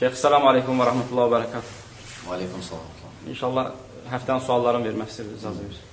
Şeyx, selamu aleykum və rəhmətullahi və bərəkatuhu. Və aleykum salam. İnşallah həftənin suallarını vermək istəyir, icazə verir.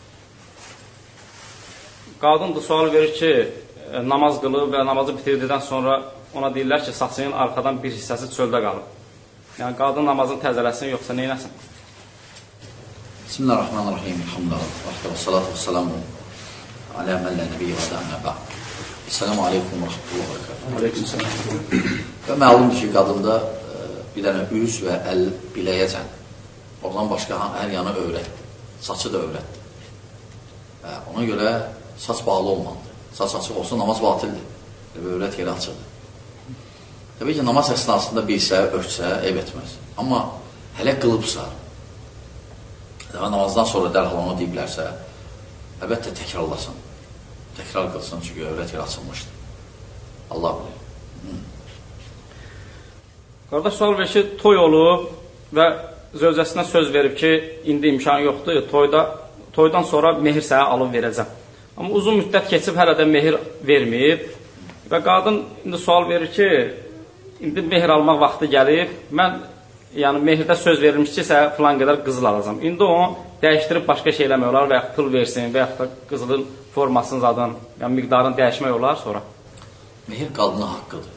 Qadın da sual verir ki, namaz qılıb və namazı bitirdikdən sonra ona deyirlər ki, saçının arxadan bir hissəsi çöldə qalıb. Yəni, qadın namazını təzələsin, yoxsa neynəsin? Bismillahirrahmanirrahim. Elhamdülillah. Və salatu və salamu alə mən lə nəbiyyə və dəmə bə'd. Esselamu aleykum və rəhmətullahi və bərəkatuhu. Aleyküm selam. Və məlumdur ki, qadında bir dənə üz və əl biləyəcən. Ondan başqa hər yanı övrətdir. Saçı da övrətdir. Ona görə saç bağlı olmalıdır. Saç açıq olsa namaz batildir. Və övrət yeri açıqdır. Təbii ki, namaz əsnasında bilsə, örtsə, eyb etməz. Amma hələ qılıbsa, namazdan sonra dərhal onu deyiblərsə, əlbəttə təkrarlasın. Təkrar qılsın, çünki övrət yeri açılmışdır. Allah bilir. Qardaş sual verir ki, toy olub və zövcəsinə söz verib ki, indi imkan yoxdur, toydan sonra mehir sənə alıb verəcəm. Amma uzun müddət keçib, hələ də mehir verməyib və qadın indi sual verir ki, indi mehir almaq vaxtı gəlib, mən mehirdə söz verilmiş ki, sənə filan qədər qızıl alacam. İndi onu dəyişdirib başqa şey eləmək olar və yaxud pul versin və yaxud da qızılın formasının zadını, yəni miqdarını dəyişmək olar sonra. Mehir qadına haqqıdır.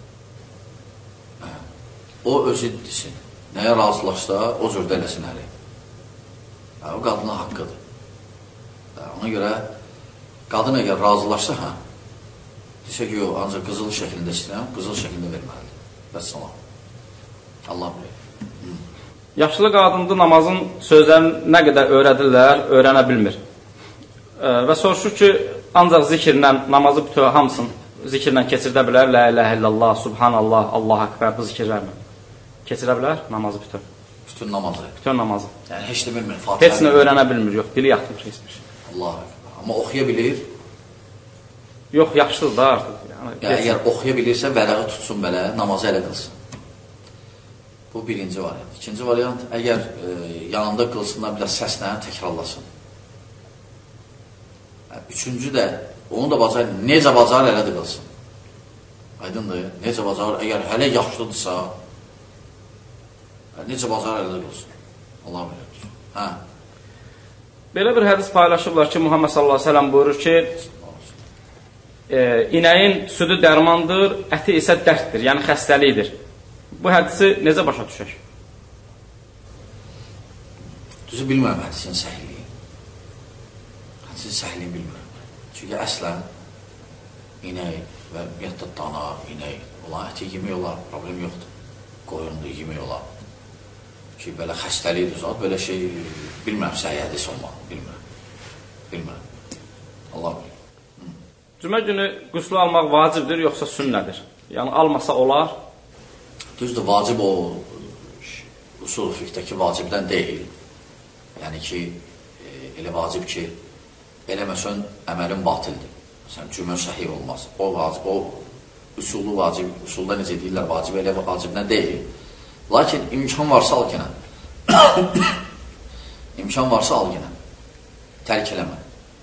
O özü desin. Nəyə razılaşsa, o cürdə eləsin əli. O qadına haqqıdır. Ona görə, qadın əgər razılaşsa, desə ki, yox, ancaq qızıl şəklində istəyirəm, qızıl şəklində verməlidir. Vəssalam. Allah bilir. Yaşlı qadındır, namazın sözlərini nə qədər öyrədirlər, öyrənə bilmir. Və soruşur ki, ancaq zikirlə namazı bütün hamısını zikirlə keçirdə bilər. La iləhə illallah, subhanallah, Allah akbar, bu zikirlərlə. Keçirə bilər namazı bütün. Bütün namazı. Bütün namazı. Yəni, heç də bilmir. Heç nə öyrənə bilmir, yox, dili yatmır, heç bir şey. Allah akbar. Amma oxuya bilir. Yox, yaxşıdır da artıq. Əgər oxuya bilirsə, vərəqi tutsun belə, namazı elə qılsın. Bu birinci variant. İkinci variant, əgər yanında qılsınlar, biraz səslə təkrarlasın. Üçüncü də, onu da bacar, necə bacar, elə də qılsın. Aydındır, necə bacar, əgər hələ yaxşıdırsa, necə bacar, elə də qılsın. Allah bilir. Belə bir hədis paylaşıblar ki, Muhammed sallallahu aleyhi ve sellem buyurur ki, inəyin südü dərmandır, əti isə dərddir, yəni xəstəlikdir. Bu hədisi necə başa düşək? Düzü bilmirəm hədisin səhiliyi. Hədisin səhiliyi bilmirəm. Çünki əslən inək və ümumiyyətlə dana, inək olan əti yemək olar, problem yoxdur. Qoyunlu yemək olar. Ki, belə xəstəlikdir zat, belə şey bilmirəm, səhiy hədis olmaq, bilmirəm. Allah bilir. Cümə günü qüslu almaq vacibdir, yoxsa sünnədir? Yəni, almasa olar? Düzdür, vacib o usul fiqdəki vacibdən deyil. Yəni ki, elə vacib ki, eləməsən əməlin batildir. Məsələn, cümə səhih olmaz. O vacib, o usullu vacib, usulda necə deyirlər, vacib elə vacibdən deyil. Lakin imkan varsa al genə. İmkan varsa al genə. Tərk eləmə.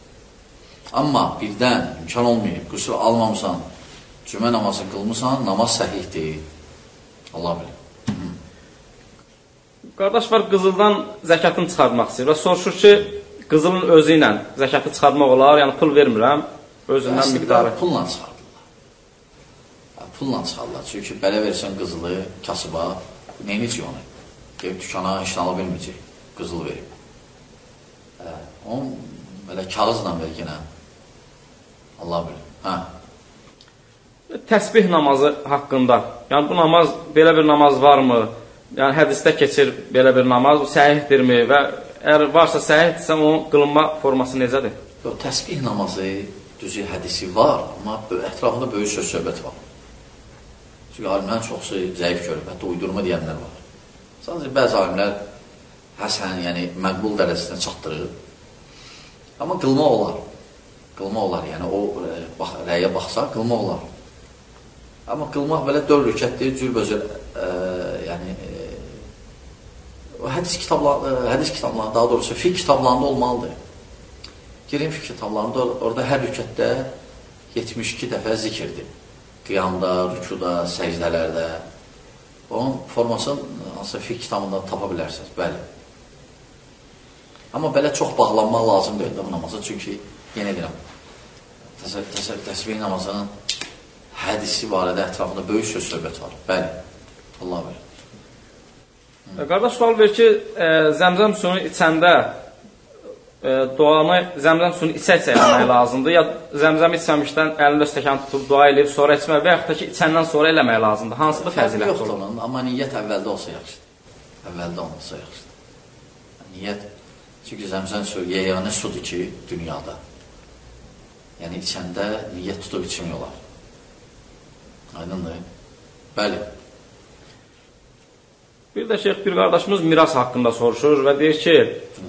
Amma birdən imkan olmayıb, qüsur almamısan, cümə namazı qılmısan, namaz səhihdir. Allah bilir. Qardaş var, qızıldan zəkatını çıxartmaq istəyir və soruşur ki, qızılın özü ilə zəkatı çıxartmaq olar, yəni pul vermirəm, özündən miqdarı. Pulla çıxartırlar. Pulla çıxartırlar. Çünki belə versən qızılı kasıba, neyinici onu? Deyib, tükana heç ala bilməyəcək, qızıl verib. Onun belə kağızla ver yenə. Allah bilir. Təsbih namazı haqqında, yəni bu namaz, belə bir namaz varmı? Yəni hədisdə keçir belə bir namaz, bu səhihdirmi və əgər varsa səhihdirsə, onun qılınma forması necədir? Təsbih namazı, düzü hədisi var, amma ətrafında böyük söz-söhbət var. Çünki alimlərin çoxsu zəif görüb, hətta uydurma deyənlər var. Sadəcə bəzi alimlər həsən, yəni məqbul dərəcəsinə çatdırır. Amma qılma olar. Qılma olar, yəni o rəyə baxsa, qılma olar. Amma qılmaq belə 4 rükətdir, cürbəcür, yəni, hədis kitablarında, daha doğrusu fiqh kitablarında olmalıdır. Girin fiqh kitablarında, orada hər rükətdə 72 dəfə zikirdir. Qiyamda, rükuda, səcdələrdə. Onun formasını hansısa fiqh kitabında tapa bilərsiniz, bəli. Amma belə çox bağlanmaq lazım deyil bu namaza, çünki yenə deyirəm, təsbih namazının hədisi barədə ətrafında böyük söz söhbət var. Bəli, Allah bilir. Qardaş sual verir ki, zəmzəm suyunu içəndə duanı zəmzəm suyunu içə-içə eləmək lazımdır, ya zəmzəm içməmişdən əlində stəkan tutub dua edib, sonra içmək və yaxud da ki, içəndən sonra eləmək lazımdır. Hansıdır fəzilət olur? Yoxdur onun, amma niyyət əvvəldə olsa yaxşıdır. Əvvəldə olsa yaxşıdır. Niyyət, çünki zəmzəm suyu yeganə sudur ki, dünyada. Yəni, içəndə niyyət tutub içmək olar. Aydındır. Bəli. Bir də şeyx, bir qardaşımız miras haqqında soruşur və deyir ki,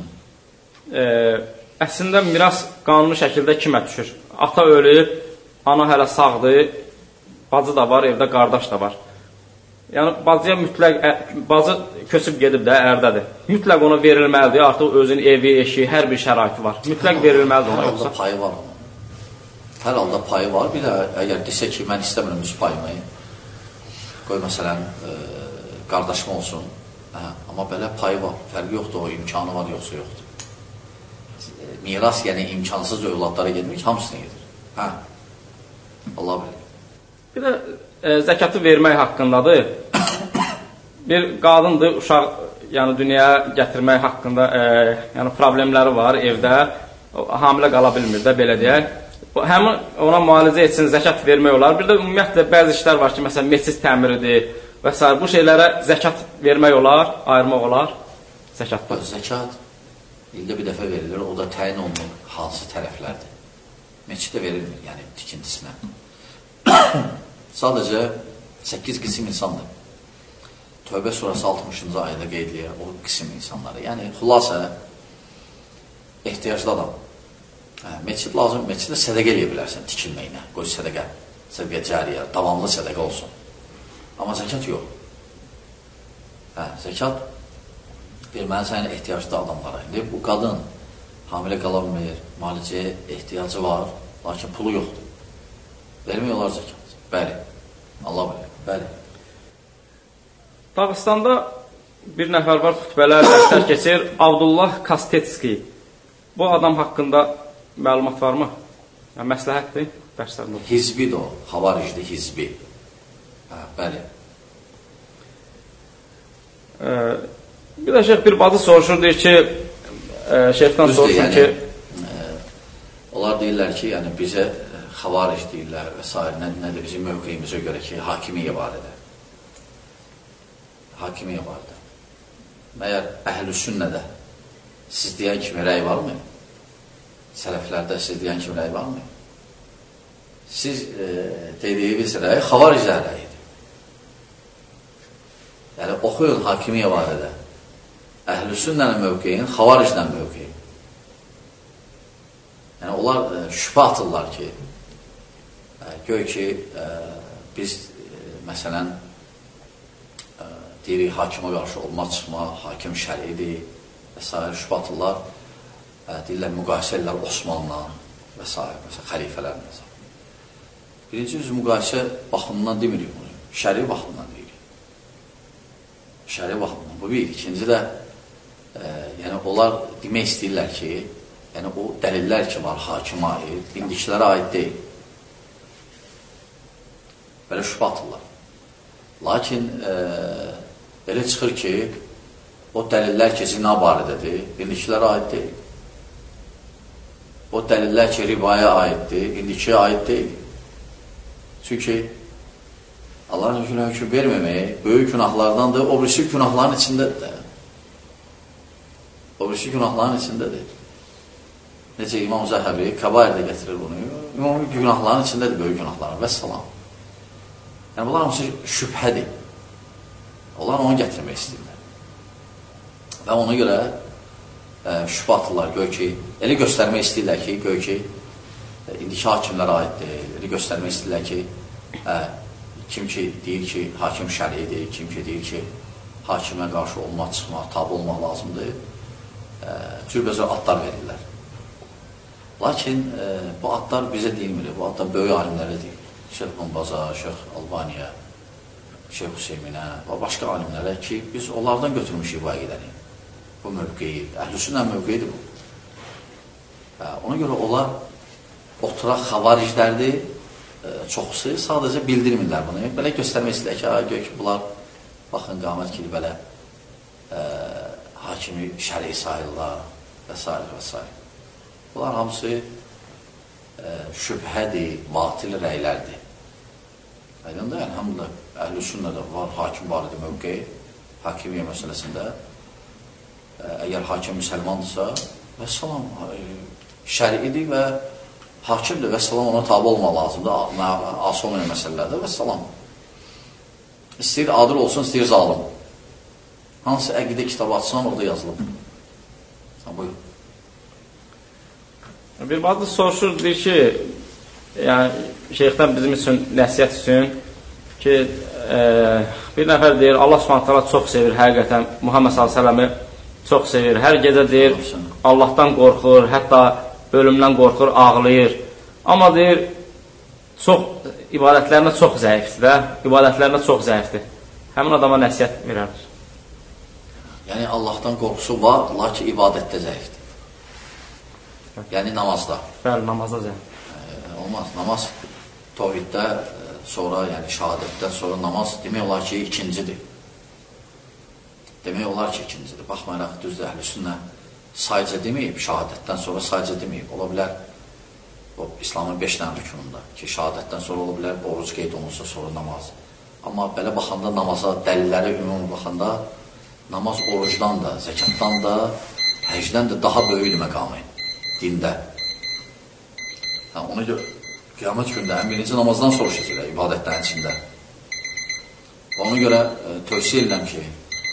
əslində miras qanuni şəkildə kimə düşür? Ata ölüb, ana hələ sağdır, bacı da var, evdə qardaş da var. Yəni, bacıya mütləq, bacı köçüb gedib də, ərdədir. Mütləq ona verilməlidir, artıq özünün evi, eşi, hər bir şəraiti var. Mütləq verilməlidir ona, yoxsa? Hər halda payı var ona. Hər halda payı var. Bir də əgər desə ki, mən istəmirəm üst payımı, qoy məsələn, qardaşım olsun, amma belə payı var, fərqi yoxdur, o imkanı var, yoxsa yoxdur. Miras, yəni imkansız övladlara gedmək, hamısına gedir. Allah bilir. Bir də zəkatı vermək haqqındadır. Bir qadındır, uşaq yəni dünyaya gətirmək haqqında yəni problemləri var evdə, hamilə qala bilmir də, belə deyək. Həmin ona müalicə etsin, zəkat vermək olar. Bir də ümumiyyətlə bəzi işlər var ki, məsələn, meçid təmiridir və s. Bu şeylərə zəkat vermək olar, ayırmaq olar zəkatda. Zəkat ildə bir dəfə verilir, o da təyin olunur hansı tərəflərdir. Meçiddə verilmir, yəni tikintisinə. Sadəcə 8 qism insandır. Tövbə surası 60-cı ayda qeydləyir o qism insanları. Yəni, xülasə, ehtiyaclı adam. Meçid lazım, meçiddə sədəqə eləyə bilərsən tikilməyinə. Qoy sədəqə, sədəqə cəriyə, davamlı sədəqə olsun. Amma zəkat yox. Zəkat verməlisən ehtiyaclı adamlara. İndi bu qadın hamilə qala bilmir, müalicəyə ehtiyacı var, lakin pulu yoxdur. Vermək olar zəkat. Bəli, Allah bilir, bəli. Dağıstanda bir nəfər var, xütbələr, dərslər keçir, Abdullah Kastetski. Bu adam haqqında məlumat varmı? Yəni, məsləhətdir dərslərində. Hizbidir o, xavaricdir, hizbi. Bəli. Bir də şeyh, bir bacı soruşur, deyir ki, şeyhdən soruşur ki... Onlar deyirlər ki, yəni bizə xavaric deyirlər və s. Nədir bizim mövqeyimizə görə ki, hakimiyyə barədə. Hakimiyyə barədə. Məyər əhl-i sünnədə siz deyən kimi rəy varmı? Sələflərdə siz deyən kimi rəy varmı? Siz dediyiniz rəy xavaricə rəyidir. Yəni, oxuyun hakimiyyə barədə. Əhl-i sünnənin mövqeyin xavariclə mövqeyin. Yəni, onlar şübhə atırlar ki, göy ki, biz, məsələn, deyirik, hakimə qarşı olma, çıxma, hakim şəridir və s. şübhə atırlar, deyirlər, müqayisə edirlər Osmanla və s. Məsələn, xəlifələrlə. Birinci yüz müqayisə baxımından demirik bunu, şəri baxımından deyirik. Şəri baxımından, bu bir. İkinci də, yəni, onlar demək istəyirlər ki, yəni, o dəlillər ki var, hakimə aid, indikilərə aid deyil. Belə şübhə atırlar. Lakin, elə çıxır ki, o dəlillər ki, zina barədədir, indikilərə aid deyil. O dəlillər ki, ribaya aiddir, indikiyə aid deyil. Çünki Allahın hökm verməməyi böyük günahlardandır, o birisi günahların içindədir. O birisi günahların içindədir. Necə İmam Zəhəbi Kəbairdə gətirir bunu. İmam günahların içindədir, böyük günahların və salam. Yəni, bunlar hamısı şübhədir. Onlar onu gətirmək istəyirlər. Və ona görə şübhə atırlar, göy ki, elə göstərmək istəyirlər ki, göy ki, indiki hakimlərə aiddir, elə göstərmək istəyirlər ki, kim ki deyir ki, hakim şəridir, kim ki deyir ki, hakimə qarşı olmaq, çıxmaq, tabi olmaq lazımdır, cürbəcə adlar verirlər. Lakin bu adlar bizə deyilmir, bu adlar böyük alimlərə deyil. Şeyx Mumbaza, Şeyx Albaniya, Şeyh Hüseyminə və başqa alimlərə ki, biz onlardan götürmüşük bu əqidəni, bu mövqeyi, Əhlüsünnə mövqeyidir bu. Ona görə onlar oturaq xavariclərdir, çoxusu sadəcə bildirmirlər bunu. Belə göstərmək istəyir ki, bunlar, baxın, qamət kimi belə hakimi şəri sayırlar və s. və s. Bunlar hamısı şübhədir, batil rəylərdir. Aydın da, elhamdülillah, Əhlüsünnədə var, hakim var idi mövqeyi, hakimiyyə məsələsində. Əgər hakim müsəlmandırsa, və salam, şəriidir və hakimdir və salam ona tabi olmaq lazımdır, asıl olmayan məsələlərdə və salam. İstəyir adil olsun, istəyir zalim. Hansı əqidə kitabı açsan, orada yazılıb. Buyur. Bir bazı soruşur, deyir ki, yəni, şeyxdən bizim üçün, nəsiyyət üçün ki, bir nəfər deyir, Allah Subhanahu çox sevir, həqiqətən, Muhammed s.ə.v-i çox sevir. Hər gecə deyir, Allahdan qorxur, hətta ölümdən qorxur, ağlayır. Amma deyir, ibadətlərinə çox zəifdir də, ibadətlərinə çox zəifdir. Həmin adama nəsiyyət verərdir. Yəni, Allahdan qorxusu var, lakin ibadətdə zəifdir. Yəni, namazda. Bəli, namazda zəif. Olmaz. Namaz tovhiddə sonra, yəni şəhadətdən sonra namaz demək olar ki, ikincidir. Demək olar ki, ikincidir. Baxmayaraq, düzdür, Əhlüsünnə sayıca deməyib, şəhadətdən sonra sayıca deməyib. Ola bilər, İslamın 5 dənə rükununda ki, şəhadətdən sonra ola bilər, oruc qeyd olunsa, sonra namaz. Amma belə baxanda namaza, dəlillərə ümumi baxanda, namaz orucdan da, zəkatdan da, həcdən də daha böyükdür məqamı dində. Ona görə, qiyamət gündə ən birinci namazdan soruşacaqlar, ibadətlərin içində. Ona görə tövsiyə edirəm ki,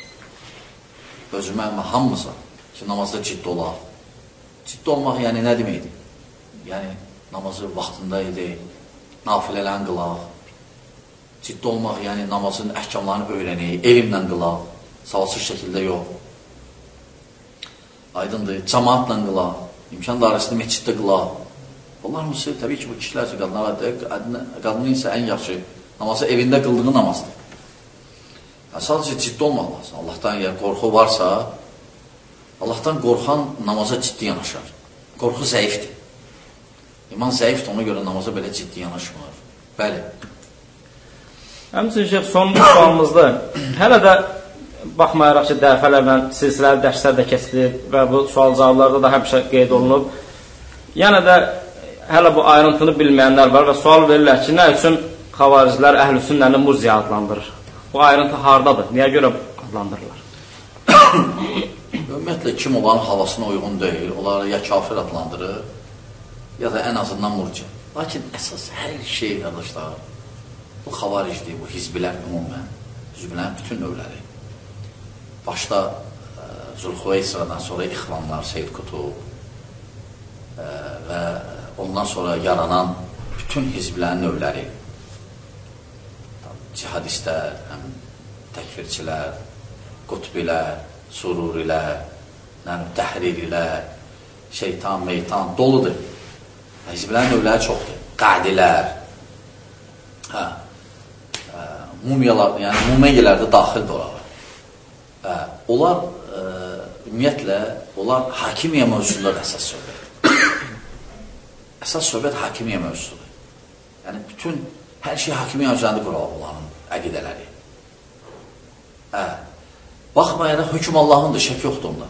özümə hamımıza ki, namazda ciddi olaq. Ciddi olmaq, yəni, nə deməkdir? Yəni, namazı vaxtında edək, nafilələn qılaq. Ciddi olmaq, yəni, namazın əhkamlarını öyrənək, elmlə qılaq, savadsız şəkildə yox. Aydındır, cəmaatla qılaq, imkan dairəsində məsciddə qılaq. Bunlar hamısı, təbii ki, bu kişilər üçün qadının isə ən yaxşı namazı evində qıldığı namazdır. Yəni, sadəcə ciddi olmaq lazım. Allahdan əgər qorxu varsa, Allahdan qorxan namaza ciddi yanaşar. Qorxu zəifdir. İman zəifdir, ona görə namaza belə ciddi yanaşmır. Bəli. Həmçinin, şeyh, sonuncu sualımızda hələ də baxmayaraq ki, dəfələrlə silsiləli dərslər də kəsilir və bu sual-cavablarda da həmişə qeyd olunub. Yəni də hələ bu ayrıntını bilməyənlər var və sual verirlər ki, nə üçün xavaricilər Əhlüsünnəni murciə adlandırır? Bu ayrıntı hardadır? Niyə görə adlandırırlar? Ümumiyyətlə, kim onların havasına uyğun deyil, onları ya kafir adlandırır, ya da ən azından murciə. Lakin əsas hər şey, qardaşlar, bu xavaricdir, bu hizbilər ümumən, hizblərin bütün növləri. Başda Zülxüveysradan sonra İxvanlar, Seyyid Qutub və ondan sonra yaranan bütün hizblərin növləri, cihadistlər, təkfirçilər, qutbilər, sururilər, təhririlər, şeytan, meytan doludur. Hizblərin növləri çoxdur. Qadilər, mumyalar, yəni mumeyələr də daxildir oralar. Onlar, ümumiyyətlə, onlar hakimiyyə mövzusunda da əsas söhbət. Əsas söhbət hakimiyyə mövzusudur. Yəni, bütün, hər şey hakimiyyə üzərində qurulur onların əqidələri. Baxmayaraq, hökm Allahındır, şək yoxdur onda.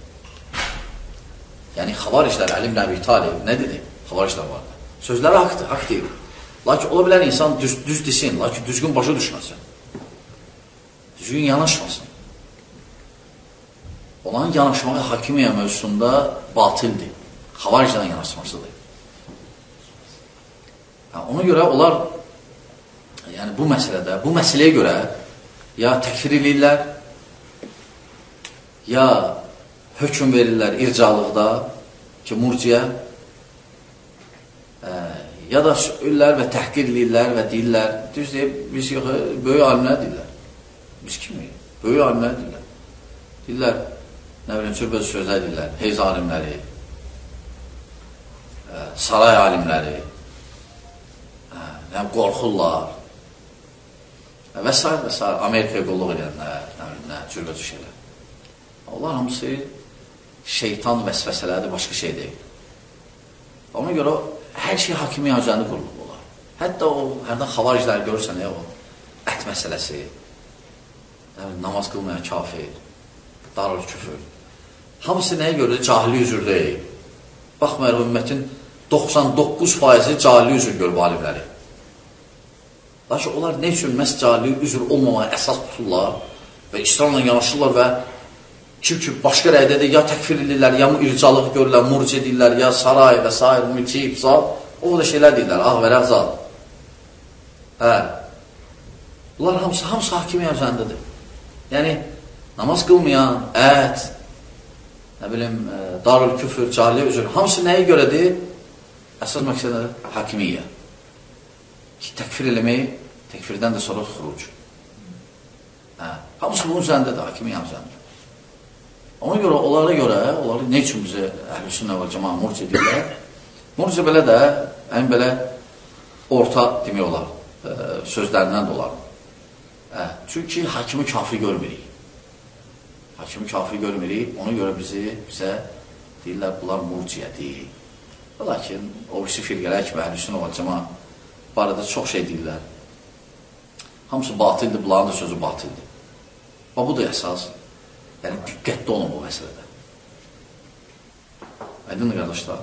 Yəni, xavariclər, Əli ibn Əbi Talib, nə dedi? Xavariclər vardı. Sözləri haqdır, haqq deyil. Lakin ola bilər insan düz desin, lakin düzgün başa düşməsin. Düzgün yanaşmasın. Onların yanaşmağı hakimiyyə mövzusunda batildir. Xavariclərlə yanaşmasıdır. Ona görə onlar yəni bu məsələdə, bu məsələyə görə ya təkfir edirlər, ya hökm verirlər ircalıqda ki, murciə, ya da ölürlər və təhqir edirlər və deyirlər, düz deyib, biz yox, böyük alimlər deyirlər. Biz kimi? Böyük alimlər deyirlər. Deyirlər, nə bilin, cürbözü sözlər deyirlər, heyz alimləri, saray alimləri, qorxurlar. və s. və s. Amerikaya qulluq edənlər, cürbəcü şeylər. Onlar hamısı şeytan vəsvəsələrdir, başqa şey deyil. Ona görə hər şey hakimiyyə üzərində qurulub olar. Hətta o, hərdən xavaricləri görürsən, o ət məsələsi, namaz qılmayan kafir, darul küfür. Hamısı nəyə görə? Cahili üzür deyil. Baxmayaraq, ümmətin 99% cahili üzür görüb alimləri. Lakin onlar nə üçün məhz cahili üzür olmamağa əsas tuturlar və İslamla yanaşırlar və ki, başqa rəydədir, ya təkfir edirlər, ya ircalıq görürlər, murc edirlər, ya saray və s. Mülki, o da şeylər deyirlər, ağ və rəqzad. Bunlar hamısı hakimiyyə üzərindədir. Yəni, namaz qılmayan, ət, nə bilim, darül küfür, cahiliyə üzür, hamısı nəyə görədir? Əsas məqsədə hakimiyyə. Təkfir eləmək, təkfirdən də sonra xuruc. Hamısı bunun üzərindədir, hakimiyyə üzərindədir. Ona görə, onları nə üçün bizə Əhl-i-Sünnə və Cəmaə murc edirlər? Murc belə də, belə orta demək olar, sözlərindən də olar. Çünki hakimi kafir görmürük. Hakimi kafir görmürük, ona görə bizə deyirlər, bunlar murciyyədir. Lakin, o birisi firqələr kimi Əhl-i-Sünnə və Cəmaə barədə çox şey deyirlər. Hamısı batildir, bunların da sözü batildir. Və bu da əsas. Yəni, diqqətli olun bu məsələdə. Aydındır, qardaşlar.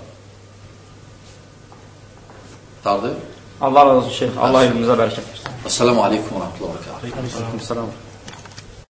Tardı? Allah razı olsun, şeyh. Allah ilmimizə bərəkət versin. Esselamu aleykum və rəhmətullah və bərəkət. Aleyküm selam.